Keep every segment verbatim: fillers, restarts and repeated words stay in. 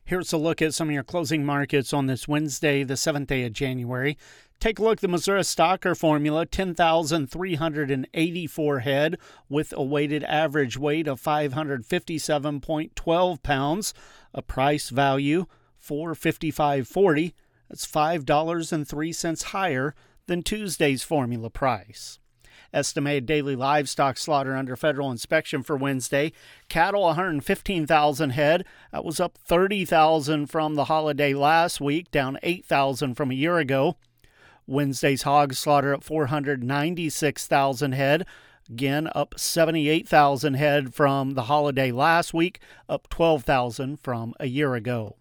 Here's a look at some of your closing markets on this Wednesday, the seventh day of January. Take a look at the Missouri Stocker Formula, ten thousand three hundred eighty-four head with a weighted average weight of five hundred fifty-seven point one two pounds, a price value four fifty-five forty. That's five dollars and three cents higher than Tuesday's formula price. Estimated daily livestock slaughter under federal inspection for Wednesday. Cattle, one hundred fifteen thousand head. That was up thirty thousand from the holiday last week, down eight thousand from a year ago. Wednesday's hog slaughter at four hundred ninety-six thousand head. Again, up seventy-eight thousand head from the holiday last week, up twelve thousand from a year ago.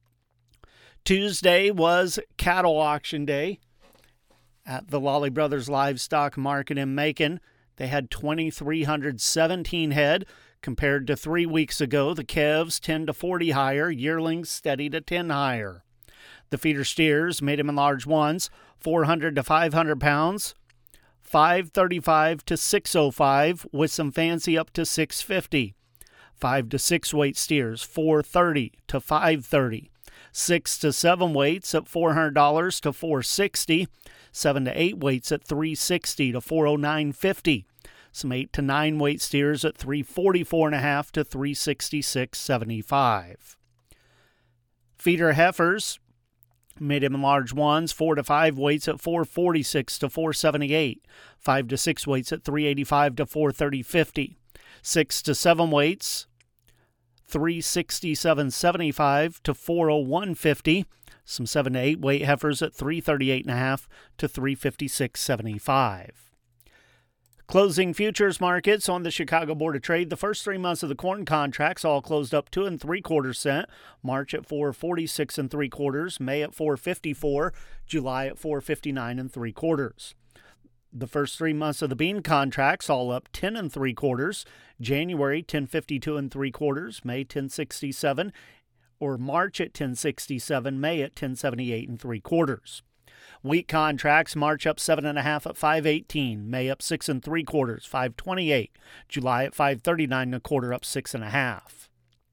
Tuesday was cattle auction day at the Lolly Brothers Livestock Market in Macon. They had two thousand three hundred seventeen head. Compared to three weeks ago, the calves ten to forty higher, yearlings steady to ten higher. The feeder steers, medium and large ones, four hundred to five hundred pounds, five thirty-five to six oh five, with some fancy up to six fifty. five to six weight steers, four thirty to five thirty. six to seven weights at four hundred dollars to four sixty. seven to eight weights at three sixty to four oh nine fifty. Some eight to nine weight steers at three forty-four and a half to three sixty-six seventy-five. Feeder heifers, medium and large ones, four to five weights at four forty-six to four seventy-eight. five to six weights at three eighty-five to four thirty fifty. six to seven weights, three sixty-seven seventy-five to four oh one fifty. Some seven to eight weight heifers at three thirty-eight and a half to three fifty-six seventy-five. Closing futures markets on the Chicago Board of Trade. The first three months of the corn contracts all closed up two and three quarter cent. March at four forty-six and three quarters. May at four fifty-four. July at four fifty-nine and three quarters. The first three months of the bean contracts all up ten and three quarters. January ten fifty-two and three quarters. May ten sixty-seven. Or March at ten sixty-seven, May at ten seventy-eight and three quarters. Wheat contracts, March up seven and a half at five eighteen, May up six and three quarters, five twenty-eight, July at five thirty-nine and a quarter, up six and a half.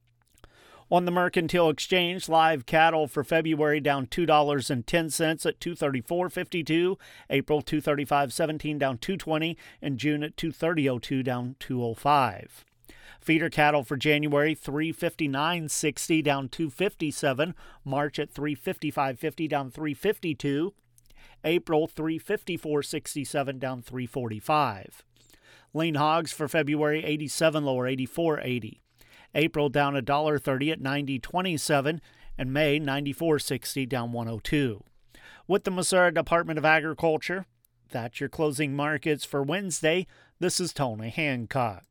On the Mercantile Exchange, live cattle for February down two dollars and ten cents at two thirty-four fifty-two, April two thirty-five seventeen down two twenty, and June at two thirty oh two down two oh five. Feeder cattle for January, three fifty-nine sixty down two fifty-seven. March at three fifty-five fifty down three fifty-two. April three fifty-four sixty-seven down three forty-five. Lean hogs for February, eighty-seven lower, eighty-four eighty. April down one dollar thirty at ninety twenty-seven, and May ninety-four sixty down one oh two. With the Missouri Department of Agriculture, that's your closing markets for Wednesday. This is Tony Hancock.